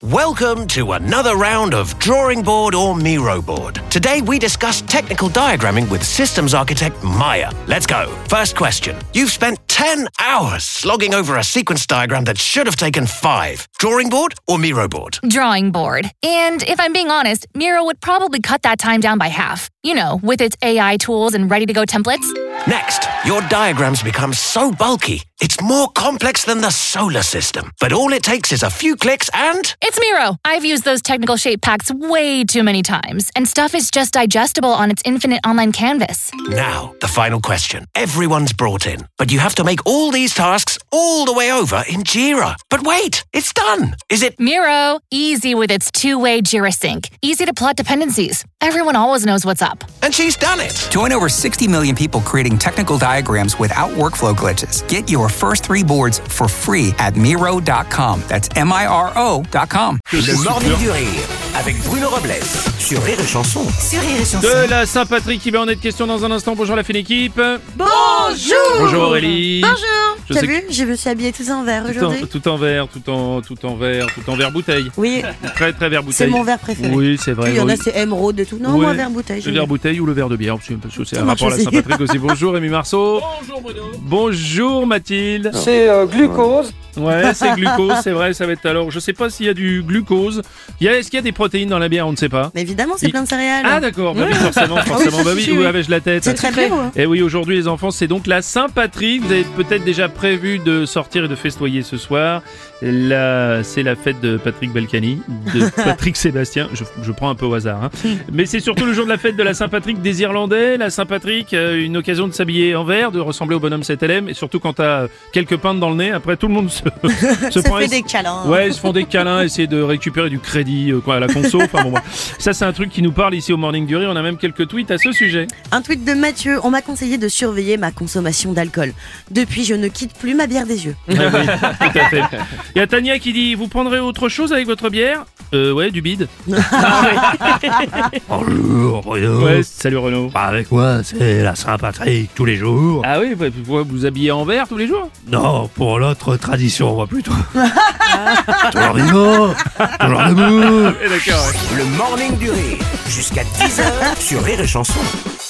Welcome to another round of Drawing Board or Miro Board. Today we discuss technical diagramming with systems architect Maya. Let's go. First question. You've spent 10 hours slogging over a sequence diagram that should have taken 5. Drawing board or Miro board? Drawing board. And if I'm being honest, Miro would probably cut that time down by half. You know, with its AI tools and ready-to-go templates. Next, your diagrams become so bulky, it's more complex than the solar system. But all it takes is a few clicks and... It's Miro. I've used those technical shape packs way too many times, and stuff is just digestible on its infinite online canvas. Now, the final question. Everyone's brought in, but you have to make all these tasks all the way over in Jira. But wait, it's done. Is it... Miro, easy with its two-way Jira sync. Easy to plot dependencies. Everyone always knows what's up. And she's done it. Join over 60 million people creating technical diagrams without workflow glitches. Get your first 3 boards for free at Miro.com. That's Miro.com. Le Morning du Rire avec Bruno Robles sur Rire et Chanson. De la Saint-Patrick, il va en être question dans un instant. Bonjour la fine équipe. Bonjour. Bonjour Aurélie. Bonjour. T'as sais vu, je me suis habillée tout en vert aujourd'hui. Tout en vert, tout en vert bouteille. Oui, Très vert bouteille. c'est mon verre préféré. Oui, c'est vrai. Il y en oui. a, c'est émeraude et tout. Non, Oui. moi, verre bouteille. Le verre bouteille ou le verre de bière, parce que c'est un marche rapport à la aussi. Saint-Patrick aussi. Bonjour Rémi Marceau. Bonjour Bruno. Bonjour Mathilde. C'est glucose. Ouais, c'est glucose, c'est vrai, ça va être alors. Je sais pas s'il y a du glucose. Est-ce qu'il y a des protéines dans la bière, on ne sait pas. Mais évidemment, c'est plein de céréales. Ah d'accord, bah oui, Ouais. forcément. Bah oui, où avais-je la tête? C'est très beau. Hein. Et oui, aujourd'hui les enfants, c'est donc la Saint-Patrick. Vous avez peut-être déjà prévu de sortir et de festoyer ce soir. Là, c'est la fête de Patrick Balkany, de Patrick Sébastien. Je prends un peu au hasard. Hein. Mais c'est surtout le jour de la fête de la Saint-Patrick des Irlandais. La Saint-Patrick, une occasion de s'habiller en vert, de ressembler au bonhomme 7LM. Et surtout quand t'as quelques pintes dans le nez, après tout le monde se Ça fait des câlins. Ouais, ils se font des câlins, essayer de récupérer du crédit à la conso. Enfin bon, ça c'est un truc qui nous parle ici au Morning du Rire. On a même quelques tweets à ce sujet. Un tweet de Mathieu. On m'a conseillé de surveiller ma consommation d'alcool. Depuis, je ne quitte plus ma bière des yeux. Ah oui, tout à fait. Il y a Tania qui dit: vous prendrez autre chose avec votre bière? Ouais, du bide. Bonjour Bruno. Ouais, salut Renaud. Avec moi, c'est la Saint-Patrick tous les jours. Ah oui, vous vous habillez en vert tous les jours? Non, pour l'autre tradition, moi plutôt. Toujours vivant, toujours debout. D'accord. Ouais. Le Morning du Rire jusqu'à 10h sur Rire et Chanson.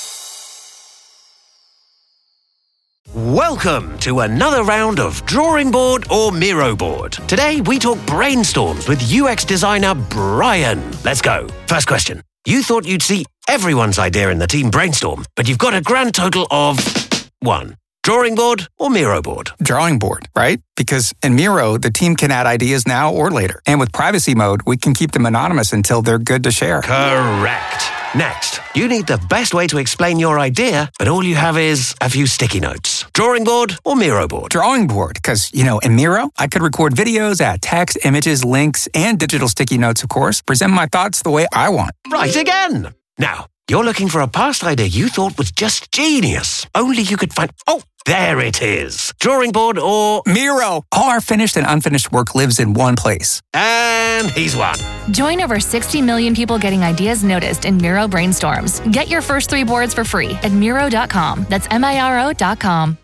Welcome to another round of Drawing Board or Miro Board. Today we talk brainstorms with UX designer Brian. Let's go. First question. You thought you'd see everyone's idea in the team brainstorm, but you've got a grand total of 1. Drawing board or Miro board? Drawing board, right? Because in Miro, the team can add ideas now or later. And with privacy mode, we can keep them anonymous until they're good to share. Correct. Next, you need the best way to explain your idea, but all you have is a few sticky notes. Drawing board or Miro board? Drawing board, because, in Miro, I could record videos, add text, images, links, and digital sticky notes, of course, present my thoughts the way I want. Right again. Now, you're looking for a past idea you thought was just genius. Only you could find... Oh, there it is. Drawing board or... Miro! All our finished and unfinished work lives in one place. And he's won. Join over 60 million people getting ideas noticed in Miro brainstorms. Get your first 3 boards for free at Miro.com. That's Miro.com.